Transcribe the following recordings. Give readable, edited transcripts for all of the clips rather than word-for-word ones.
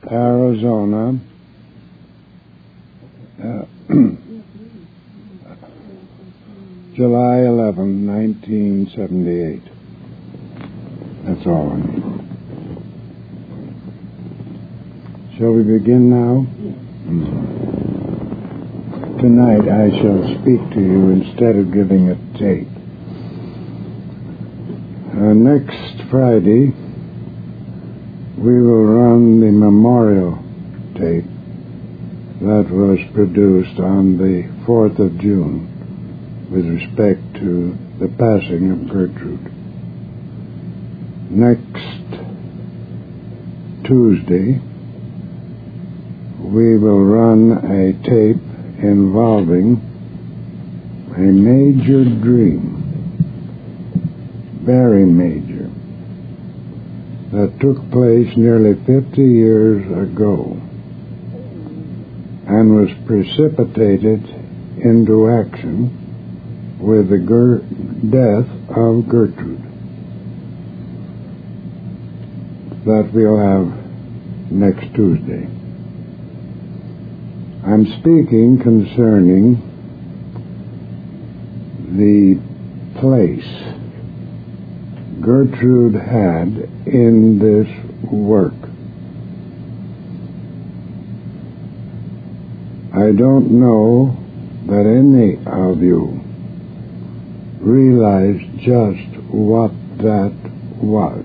Arizona, July 11, 1978. That's all I need. Shall we begin now? Tonight I shall speak to you instead of giving a tape. Next Friday, we will run the memorial tape that was produced on the 4th of June with respect to the passing of Gertrude. Next Tuesday, we will run a tape involving a major dream, very major, that took place nearly 50 years ago and was precipitated into action with the death of Gertrude. That we'll have next Tuesday. I'm speaking concerning the place Gertrude had in this work. I don't know that any of you realize just what that was.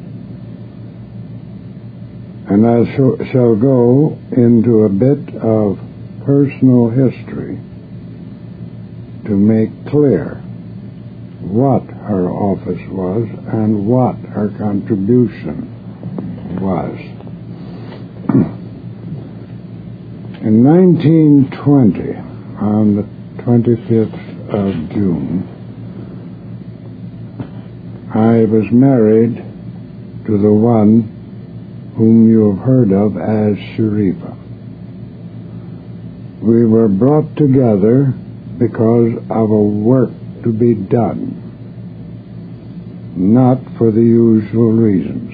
And I shall go into a bit of personal history to make clear what her office was and what her contribution was. In 1920, on the 25th of June, I was married to the one whom you have heard of as Sharifa. We were brought together because of a work to be done, not for the usual reasons.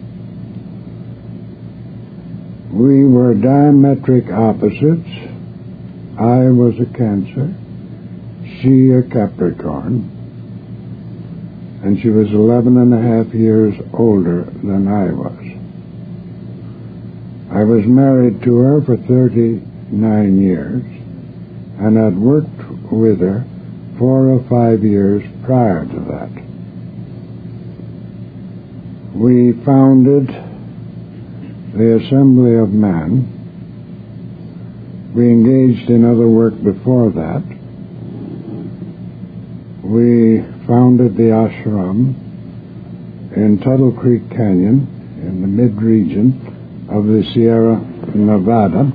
We were diametric opposites. I was a Cancer, she a Capricorn, and she was 11 and a half years older than I was. I was married to her for 39 years and had worked with her 4 or 5 years prior to that. We founded the Assembly of Man. We engaged in other work before that. We founded the ashram in Tuttle Creek Canyon in the mid-region of the Sierra Nevada.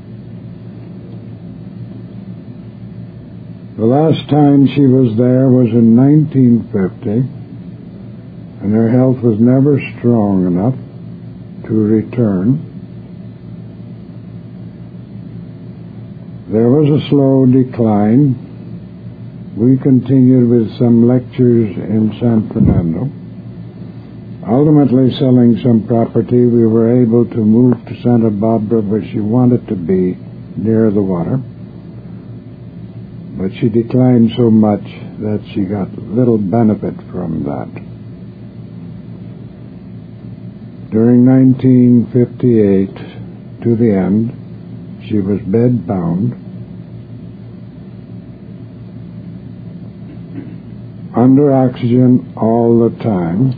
The last time she was there was in 1950, and her health was never strong enough to return. There was a slow decline. We continued with some lectures in San Fernando. Ultimately, selling some property, we were able to move to Santa Barbara, where she wanted to be, near the water. But she declined so much that she got little benefit from that. During 1958, to the end, she was bedbound, under oxygen all the time,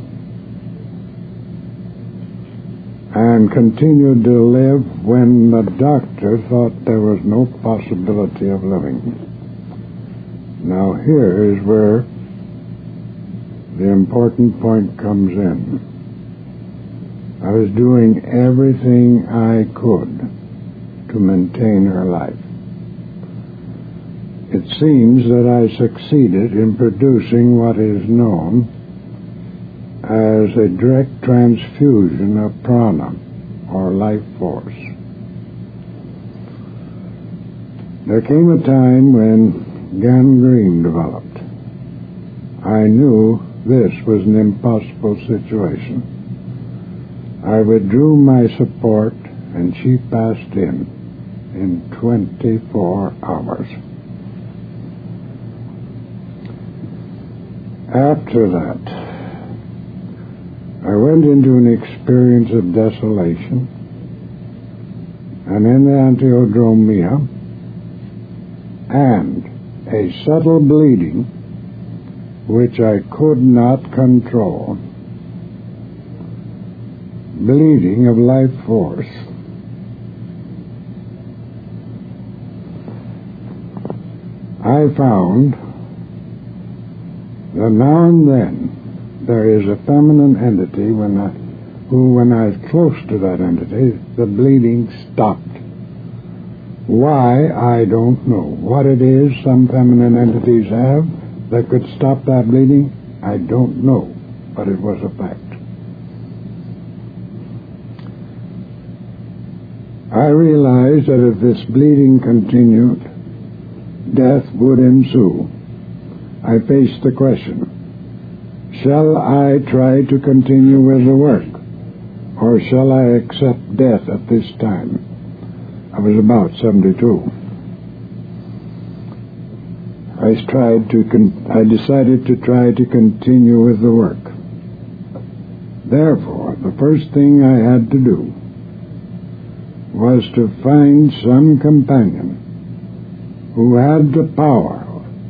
and continued to live when the doctor thought there was no possibility of living. Now here is where the important point comes in. I was doing everything I could to maintain her life. It seems that I succeeded in producing what is known as a direct transfusion of prana, or life force. There came a time when gangrene developed. I knew this was an impossible situation. I withdrew my support and she passed in 24 hours. After that, I went into an experience of desolation, and in the antiodromia, and a subtle bleeding which I could not control, bleeding of life force. I found that now and then there is a feminine entity when I was close to that entity, the bleeding stopped. Why, I don't know. What it is some feminine entities have that could stop that bleeding, I don't know, but it was a fact. I realized that if this bleeding continued, death would ensue. I faced the question, shall I try to continue with the work, or shall I accept death at this time? I was about 72. I decided to try to continue with the work. Therefore, the first thing I had to do was to find some companion who had the power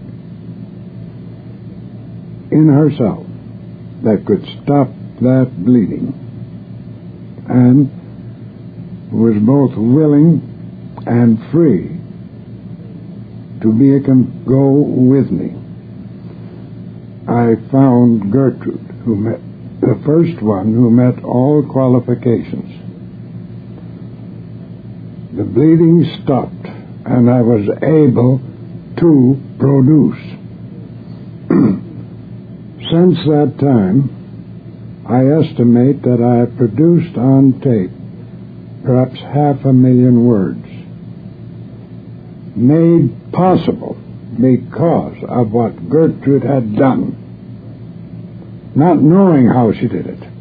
in herself that could stop that bleeding, and who was both willing and free to go with me. I found Gertrude, the first one who met all qualifications. The bleeding stopped, and I was able to produce. Since that time, I estimate that I have produced on tape perhaps 500,000 words, made possible because of what Gertrude had done, not knowing how she did it.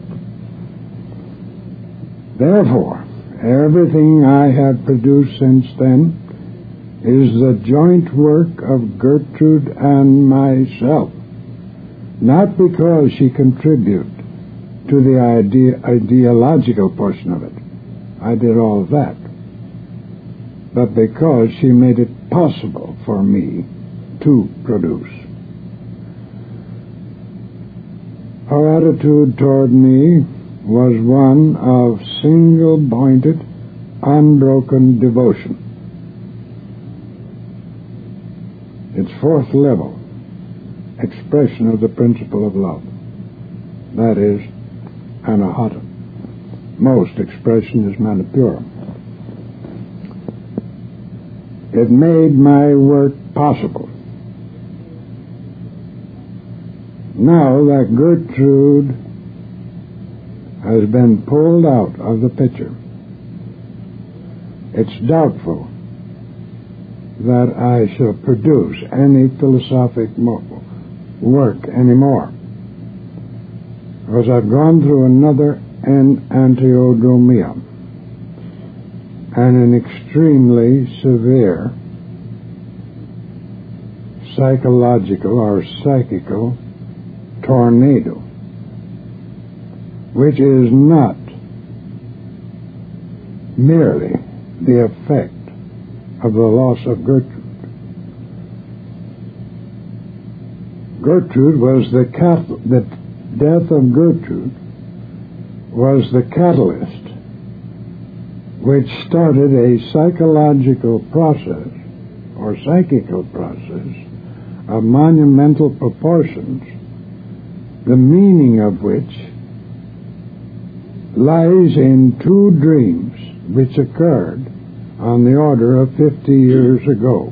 Therefore, everything I have produced since then is the joint work of Gertrude and myself, not because she contributed to the ideological portion of it. I did all of that. But because she made it possible for me to produce. Her attitude toward me was one of single-pointed, unbroken devotion. Its fourth level, expression of the principle of love. That is, anahata. Most expression is manipura. It made my work possible. Now that Gertrude has been pulled out of the picture, it's doubtful that I shall produce any philosophic work anymore, because I've gone through another antiodromia and an extremely severe psychological or psychical tornado, which is not merely the effect of the loss of Gertrude. The death of Gertrude was the catalyst which started a psychological process or psychical process of monumental proportions, the meaning of which lies in two dreams which occurred on the order of 50 years ago.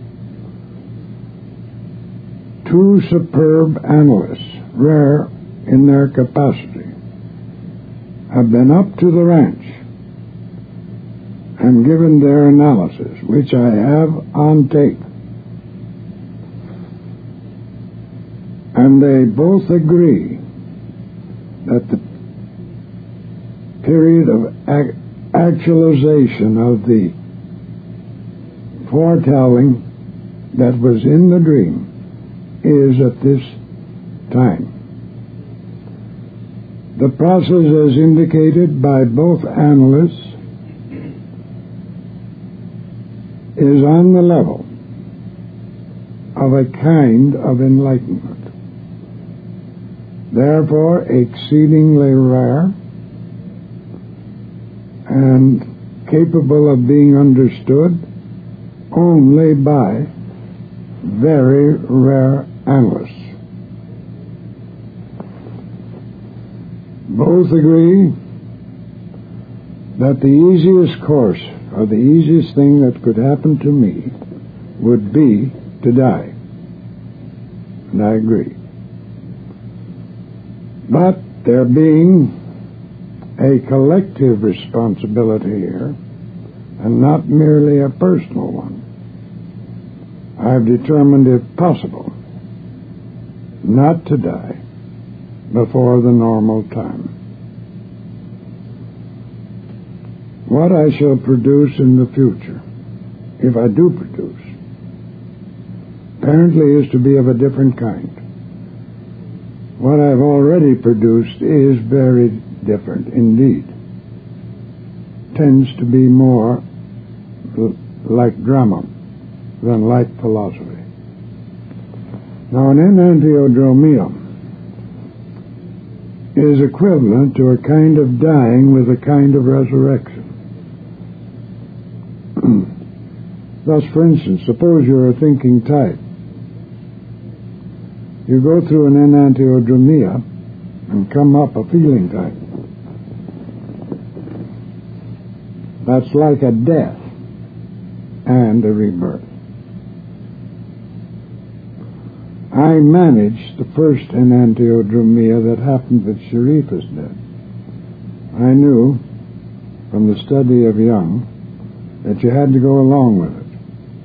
Two superb analysts, rare in their capacity, have been up to the ranch and given their analysis, which I have on tape. And they both agree that the period of actualization of the foretelling that was in the dream is at this time. The process, as indicated by both analysts, is on the level of a kind of enlightenment, therefore exceedingly rare and capable of being understood only by very rare analysts. Both agree that the easiest course, or the easiest thing that could happen to me, would be to die. And I agree. But there being a collective responsibility here, and not merely a personal one, I've determined, if possible, not to die before the normal time. What I shall produce in the future, if I do produce, apparently is to be of a different kind. What I've already produced is very different indeed. Tends to be more like drama than like philosophy. Now, an enantiodromia is equivalent to a kind of dying with a kind of resurrection. Thus, for instance, suppose you're a thinking type. You go through an enantiodromia and come up a feeling type. That's like a death and a rebirth. I managed the first enantiodromia that happened with Sharif's death. I knew from the study of Jung that you had to go along with it.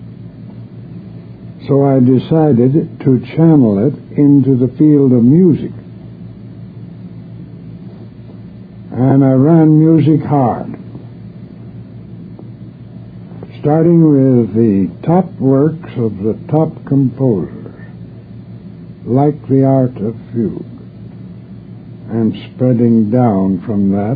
So I decided to channel it into the field of music. And I ran music hard, starting with the top works of the top composers, like the art of fugue, and spreading down from that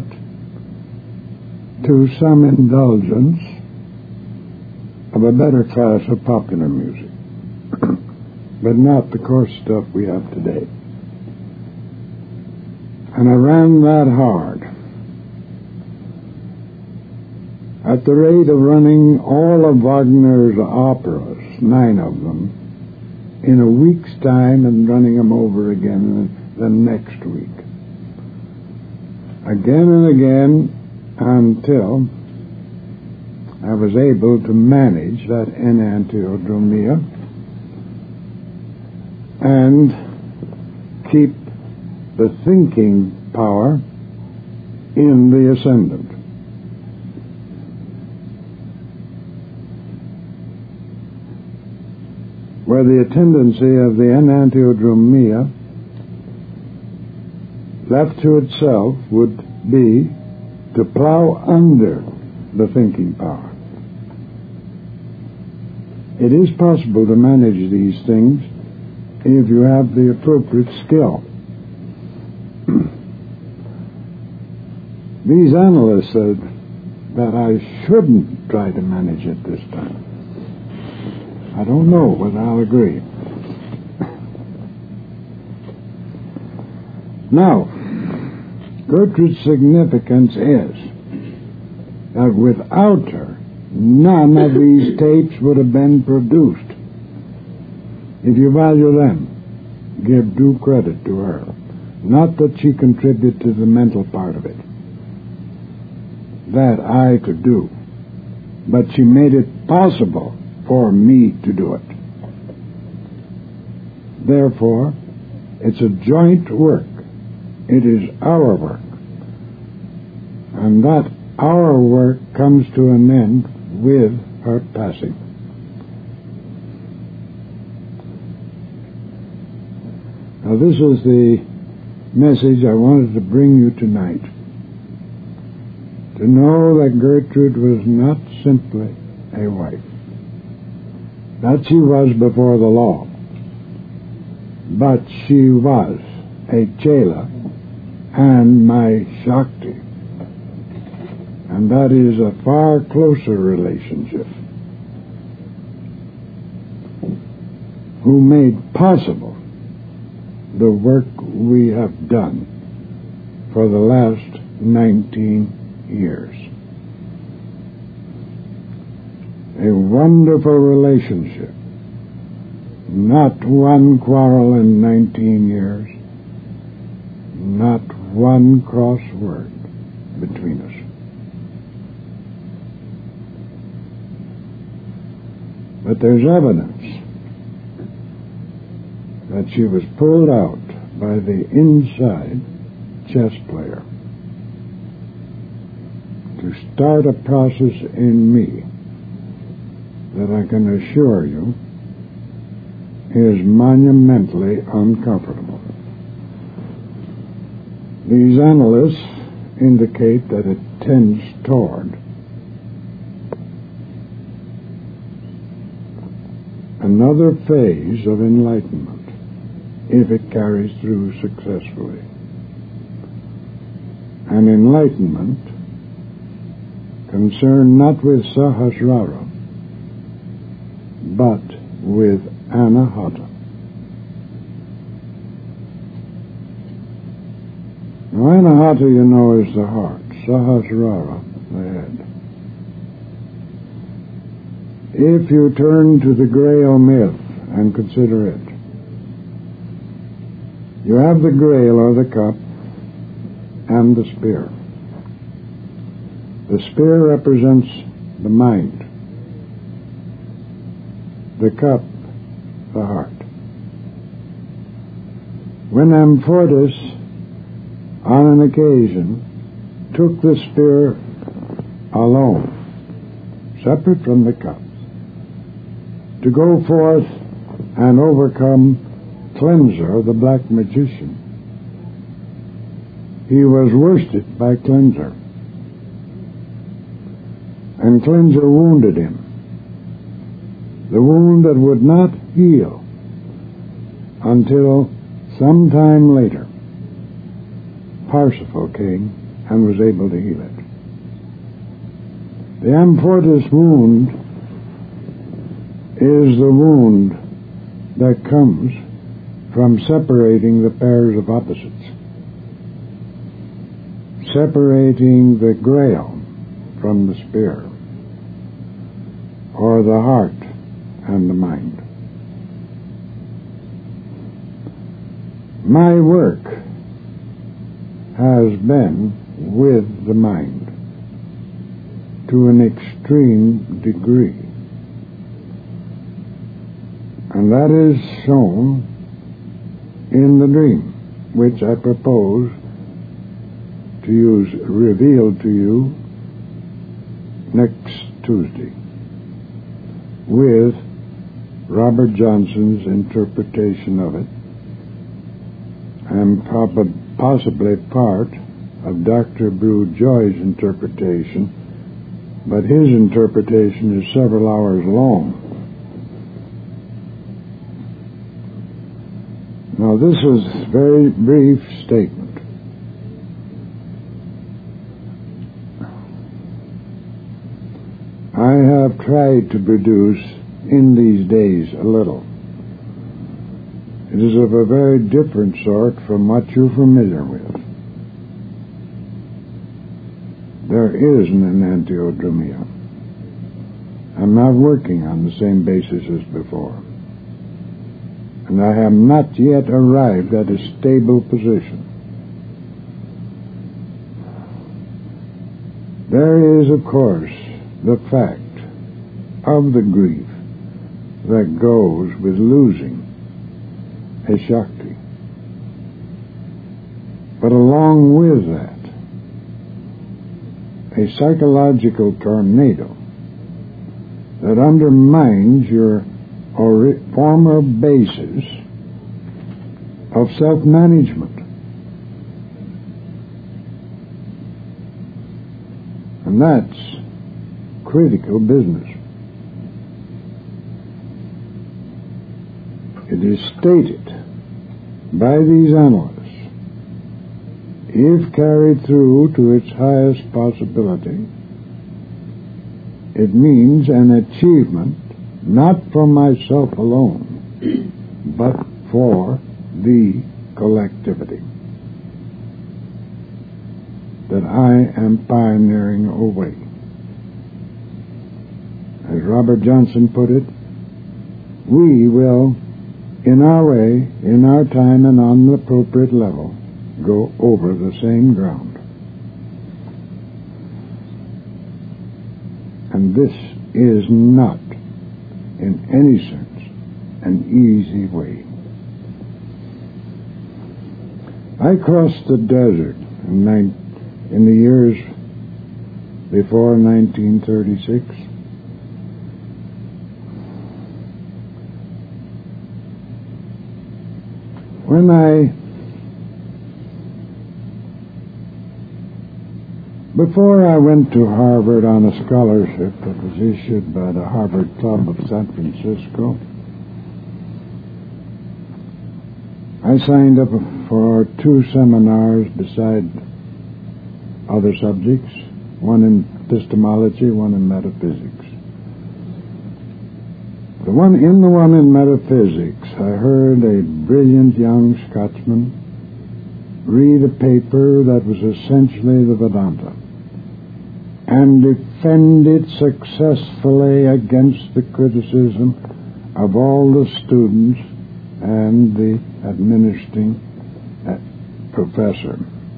to some indulgence of a better class of popular music, but not the coarse stuff we have today. And I ran that hard, at the rate of running all of Wagner's operas, 9 of them, in a week's time, and running them over again the next week. Again and again, until I was able to manage that enantiodromia and keep the thinking power in the ascendant. Where the tendency of the enantiodromia left to itself would be to plow under the thinking power. It is possible to manage these things if you have the appropriate skill. These analysts said that I shouldn't try to manage it this time. I don't know whether I'll agree. Now, Gertrude's significance is that without her, none of these tapes would have been produced. If you value them, give due credit to her. Not that she contributed to the mental part of it. That I could do. But she made it possible for me to do it. Therefore, it's a joint work. It is our work. And that our work comes to an end with her passing. Now, this is the message I wanted to bring you tonight. to know that Gertrude was not simply a wife, that she was before the law, but she was a Chela and my Shakti. And that is a far closer relationship, who made possible the work we have done for the last 19 years. A wonderful relationship. Not one quarrel in 19 years. Not one cross word between us. But there's evidence that she was pulled out by the inside chess player to start a process in me that I can assure you is monumentally uncomfortable. These analysts indicate that it tends toward another phase of enlightenment if it carries through successfully. An enlightenment concerned not with Sahasrara, but with Anahata. Now, Anahata, you know, is the heart, Sahasrara, the head. If you turn to the Grail myth and consider it, you have the Grail or the cup and the spear. The spear represents the mind. The cup, the heart. When Amfortas, on an occasion, took the spear alone, separate from the cup, to go forth and overcome Cleanser, the black magician, he was worsted by Cleanser. And Cleanser wounded him. The wound that would not heal until some time later. Parsifal came and was able to heal it. The Amfortas wound is the wound that comes from separating the pairs of opposites, separating the Grail from the spear, or the heart and the mind. My work has been with the mind to an extreme degree, and that is shown in the dream, which I propose to use revealed to you next Tuesday with Robert Johnson's interpretation of it, and possibly part of Dr. Brew Joy's interpretation, but his interpretation is several hours long. Now, this is a very brief statement. I have tried to produce in these days a little. It is of a very different sort from what you're familiar with. There is an enantiodromia. I'm not working on the same basis as before. And I have not yet arrived at a stable position. There is, of course, the fact of the grief that goes with losing a Shakti. But along with that, a psychological tornado that undermines your former basis of self-management. And that's critical business. It is stated by these analysts, if carried through to its highest possibility, it means an achievement not for myself alone, but for the collectivity. That I am pioneering a way. As Robert Johnson put it, we will, in our way, in our time, and on the appropriate level, go over the same ground. And this is not, in any sense, an easy way. I crossed the desert in the years before 1936. Before I went to Harvard on a scholarship that was issued by the Harvard Club of San Francisco, I signed up for 2 seminars beside other subjects, one in epistemology, one in metaphysics. The one in metaphysics, I heard a brilliant young Scotsman read a paper that was essentially the Vedanta and defend it successfully against the criticism of all the students and the administering professor.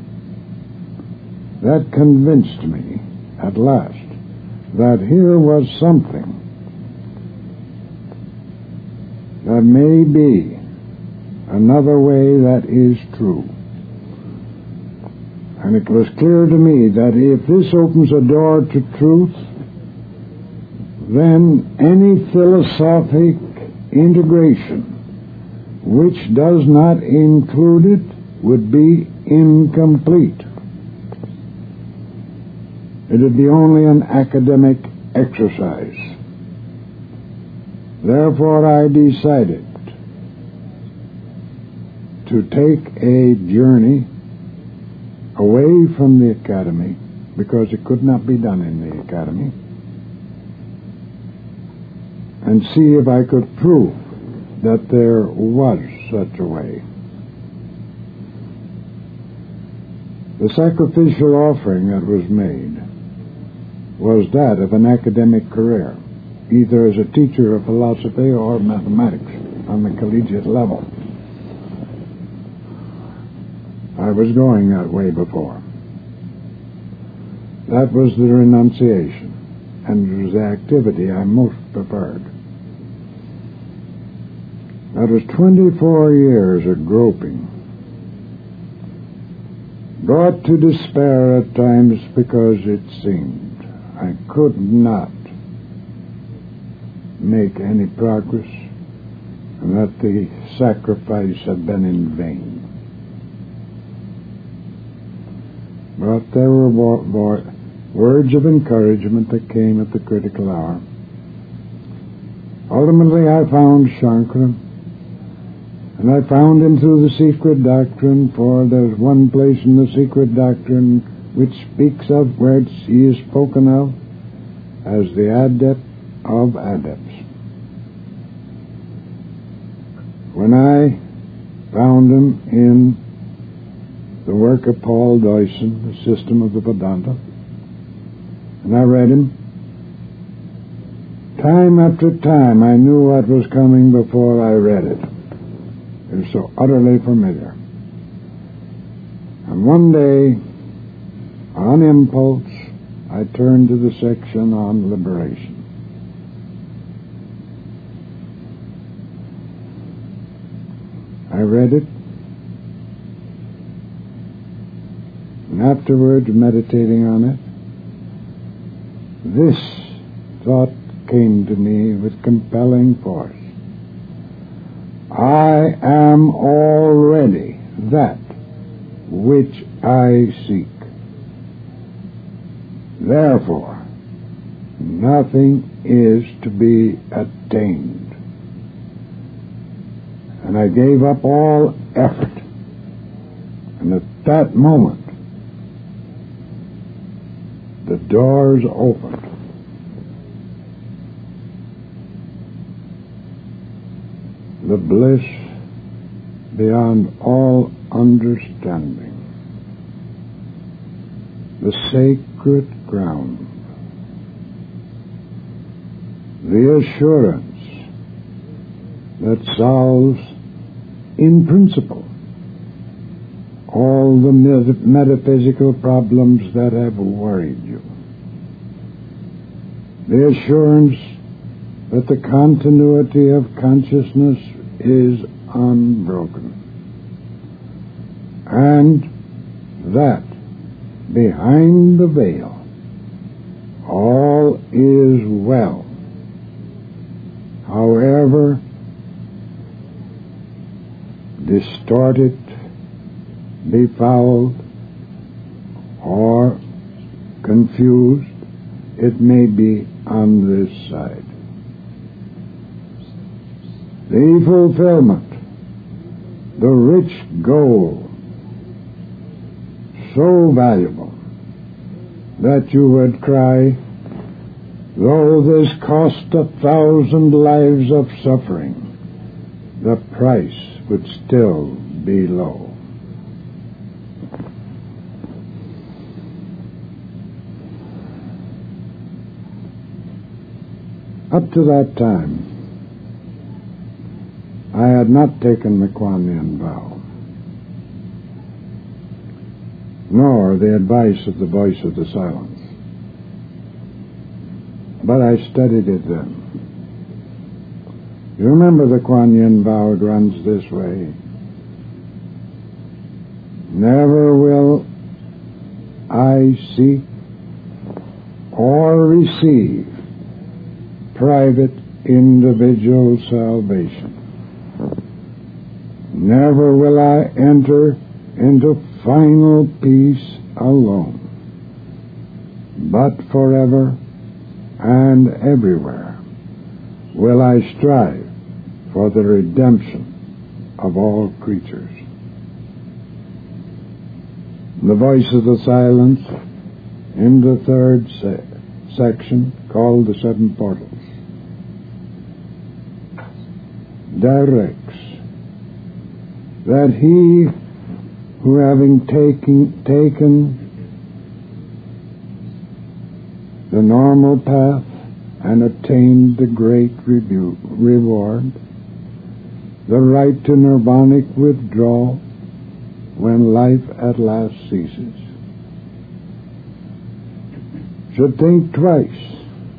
That convinced me, at last, that here was something that may be another way that is true. And it was clear to me that if this opens a door to truth, then any philosophic integration which does not include it would be incomplete. It would be only an academic exercise. Therefore, I decided to take a journey away from the academy, because it could not be done in the academy, and see if I could prove that there was such a way. The sacrificial offering that was made was that of an academic career, either as a teacher of philosophy or mathematics on the collegiate level. I was going that way before. That was the renunciation, and it was the activity I most preferred. That was 24 years of groping, brought to despair at times because it seemed I could not make any progress, and that the sacrifice had been in vain. But there were words of encouragement that came at the critical hour. Ultimately, I found Shankara, and I found him through the secret doctrine, for there's one place in the secret doctrine which speaks of, where he is spoken of as the adept of adepts. When I found him in the work of Paul Deussen, The System of the Vedanta, and I read him, time after time I knew what was coming before I read it. It was so utterly familiar. And one day, on impulse, I turned to the section on liberation. I read it, and afterwards, meditating on it, this thought came to me with compelling force. I am already that which I seek. Therefore, nothing is to be attained. And I gave up all effort. And at that moment, the doors opened. The bliss beyond all understanding. The sacred ground. The assurance that solves in principle all the metaphysical problems that have worried you. The assurance that the continuity of consciousness is unbroken, and that behind the veil all is well, however distorted, befouled, or confused it may be on this side. The fulfillment, the rich goal, so valuable that you would cry, though this cost 1,000 lives of suffering, the price would still be low. Up to that time, I had not taken the Kuan Yin vow, nor the advice of the voice of the silence, but I studied it then. You remember the Kuan Yin vow? It runs this way: never will I seek or receive private individual salvation. Never will I enter into final peace alone, but forever and everywhere will I strive for the redemption of all creatures. The voice of the silence in the third section, called the Seven Portals, directs that he who, having taken the normal path and attained the great reward, the right to nirvanic withdrawal when life at last ceases, should think twice.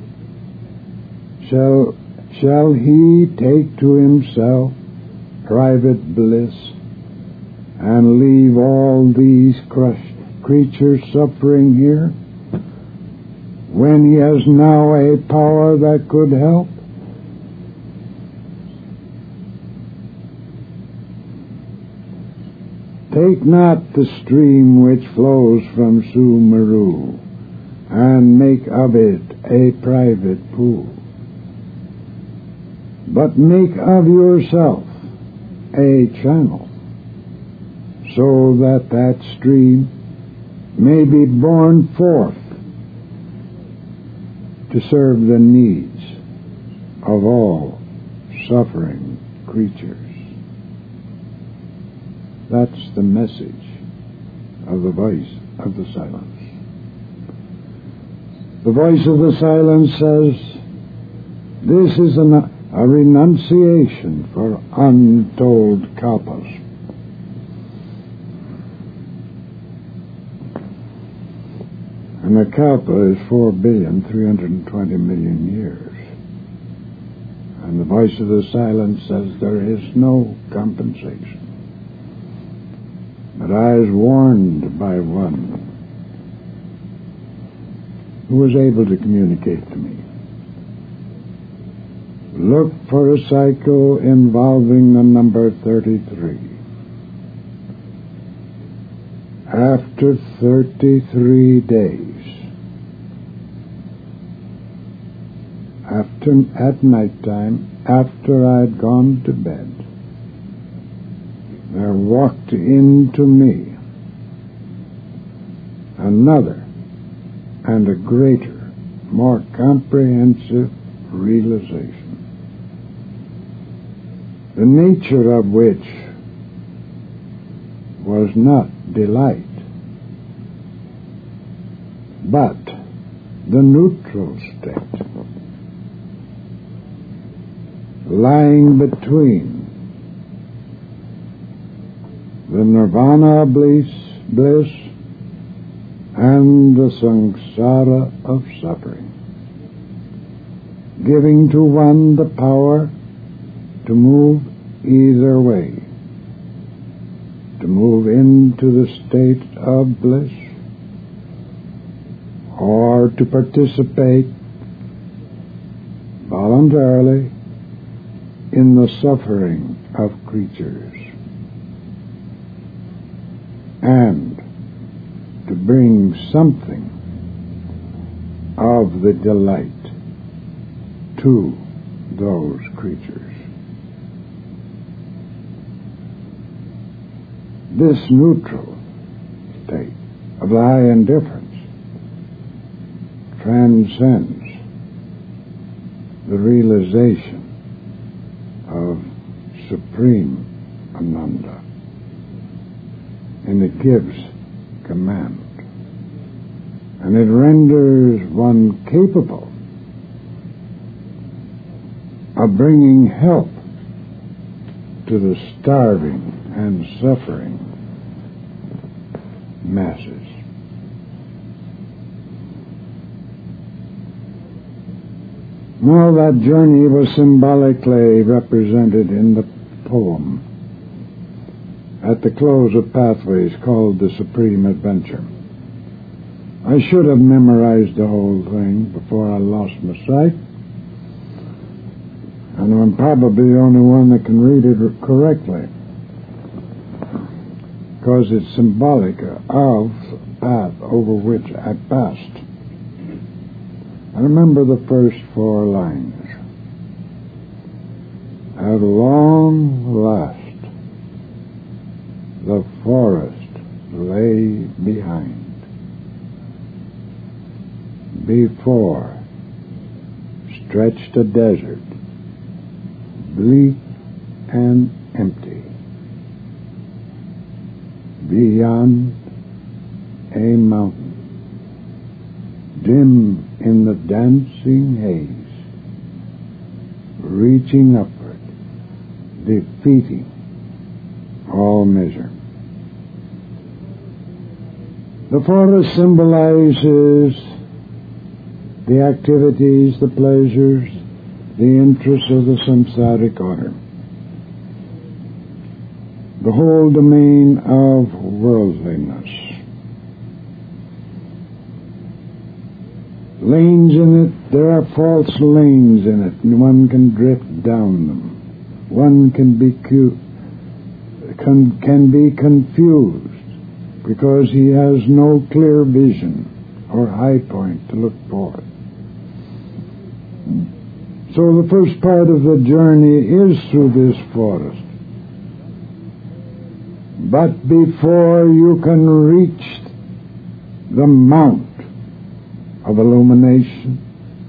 Shall he take to himself private bliss and leave all these crushed creatures suffering here, when he has now a power that could help? Take not the stream which flows from Sumeru and make of it a private pool, but make of yourself a channel, so that that stream may be borne forth to serve the needs of all suffering creatures. That's the message of the voice of the silence. The voice of the silence says, this is a renunciation for untold kalpas. And a kalpa is 4,320,000,000 years. And the voice of the silence says there is no compensation. But I was warned by one who was able to communicate to me. Look for a cycle involving the number 33. After 33 days, at night time, after I had gone to bed, there walked into me another and a greater, more comprehensive realization, the nature of which was not delight, but the neutral state, lying between the nirvana bliss and the samsara of suffering, giving to one the power to move either way, to move into the state of bliss or to participate voluntarily in the suffering of creatures, and to bring something of the delight to those creatures. This neutral state of the high indifference transcends the realization of supreme Ananda, and it gives command, and it renders one capable of bringing help to the starving and suffering masses. Now that journey was symbolically represented in the poem at the close of Pathways, called The Supreme Adventure. I should have memorized the whole thing before I lost my sight, and I'm probably the only one that can read it correctly, because it's symbolic of the path over which I passed. I remember the first 4 lines. At long last, the forest lay behind. Before stretched a desert, bleak and empty. Beyond, a mountain, dim in the dancing haze, reaching upward, defeating all measure. The forest symbolizes the activities, the pleasures, the interests of the samsaric order, the whole domain of worldliness. Lanes in it, there are false lanes in it, and one can drift down them. One can be confused because he has no clear vision or high point to look for. So the first part of the journey is through this forest. But before you can reach the mount of illumination,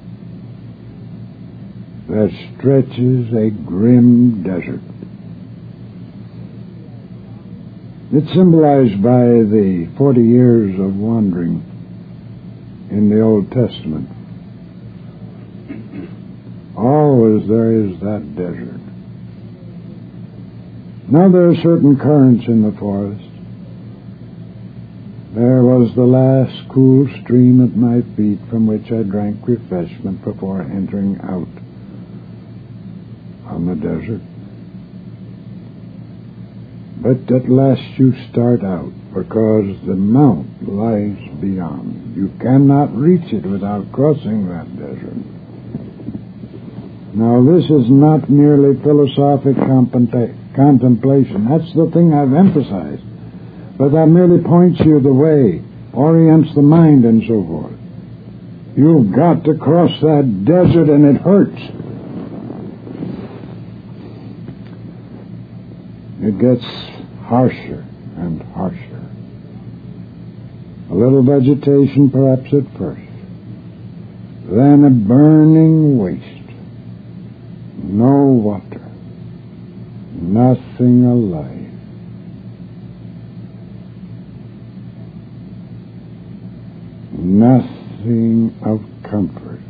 there stretches a grim desert. It's symbolized by the 40 years of wandering in the Old Testament. Always there is that desert. Now there are certain currents in the forest. There was the last cool stream at my feet from which I drank refreshment before entering out on the desert. But at last you start out, because the mount lies beyond. You cannot reach it without crossing that desert. Now this is not merely philosophic contemplation. That's the thing I've emphasized. But that merely points you the way, orients the mind, and so forth. You've got to cross that desert, and it hurts. It gets harsher and harsher. A little vegetation perhaps at first. Then a burning waste. No water. Nothing alive. Nothing of comfort.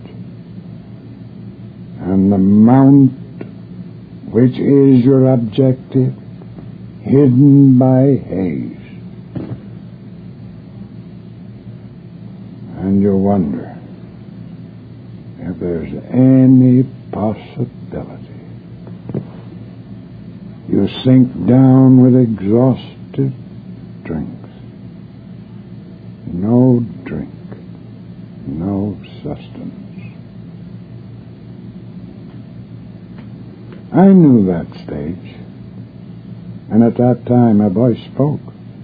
And the mount, which is your objective, hidden by haze. And you wonder if there's any possibility. You sink down with exhausted strength. No drink, no sustenance. I knew that stage, and at that time a voice spoke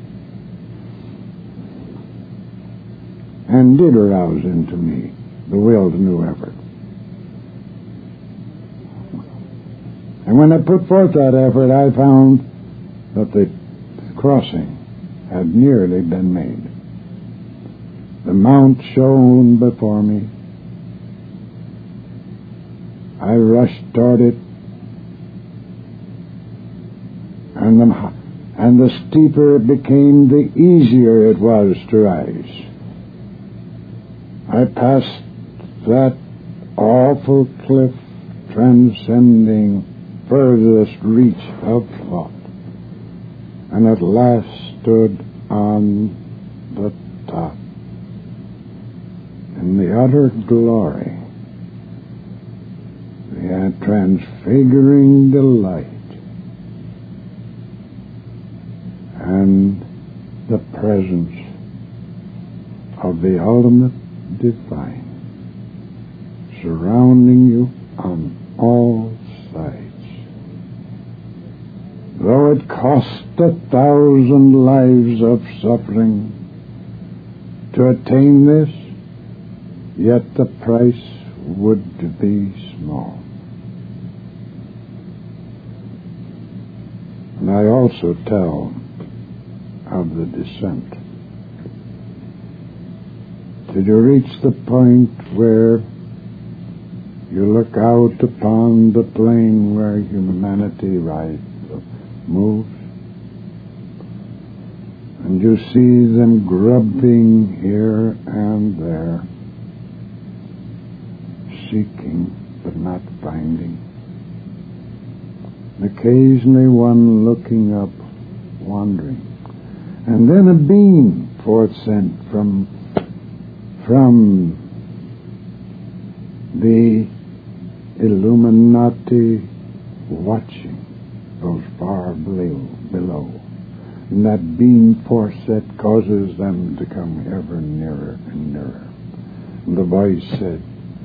and did arouse into me the will to new effort. And when I put forth that effort, I found that the crossing had nearly been made. The mount shone before me. I rushed toward it, and the steeper it became, the easier it was to rise. I passed that awful cliff, transcending furthest reach of thought, and at last stood on the top in the utter glory, the transfiguring delight, and the presence of the ultimate divine surrounding you on all sides. Though it cost 1,000 lives of suffering to attain this, yet the price would be small. And I also tell of the descent. Did you reach the point where you look out upon the plain where humanity moves, and you see them grubbing here and there, seeking but not finding, occasionally one looking up, wandering, and then a beam forth sent from the Illuminati watching those far below. And that beam force that causes them to come ever nearer and nearer. And the voice said,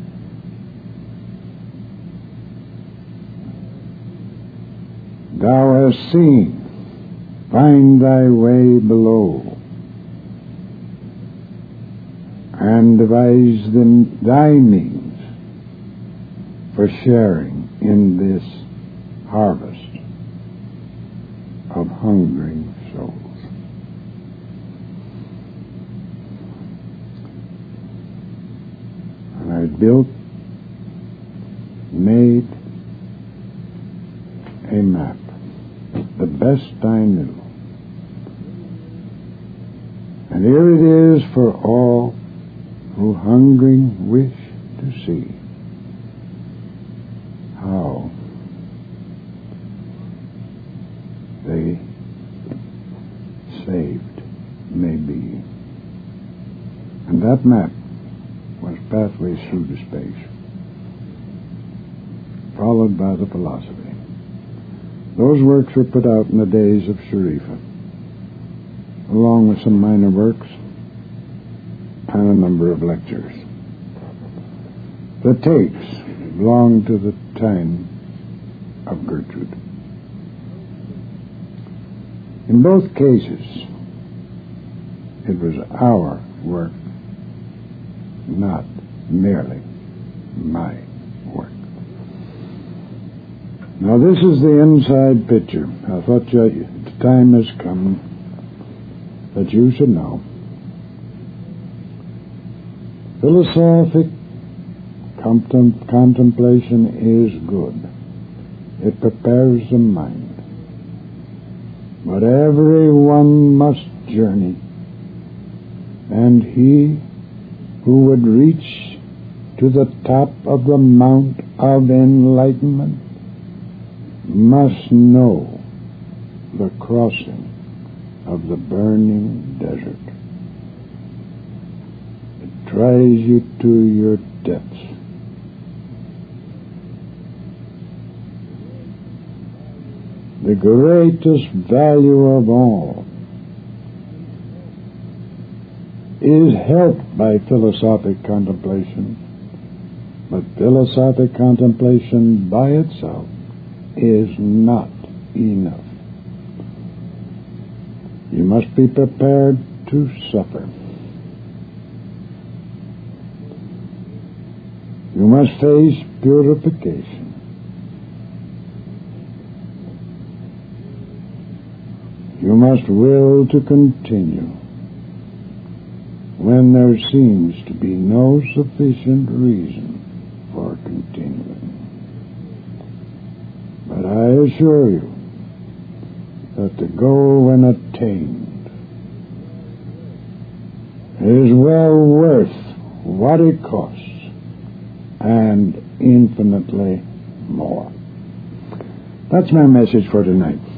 "Thou hast seen, find thy way below, and devise thy means for sharing in this harvest of hungering souls." And I made a map, the best I knew. And here it is for all who hungering wish to see how they saved may be. And that map was Pathways Through to Space, followed by the philosophy. Those works were put out in the days of Sharifa, along with some minor works and a number of lectures. The tapes belonged to the time of Gertrude. In both cases, it was our work, not merely my work. Now this is the inside picture. I thought the time has come that you should know. Philosophic contemplation is good. It prepares the mind. But everyone must journey, and he who would reach to the top of the Mount of Enlightenment must know the crossing of the burning desert. It tries you to your depths. The greatest value of all is helped by philosophic contemplation, but philosophic contemplation by itself is not enough. You must be prepared to suffer. You must face purification. You must will to continue when there seems to be no sufficient reason for continuing. But I assure you that the goal, when attained, is well worth what it costs, and infinitely more. That's my message for tonight.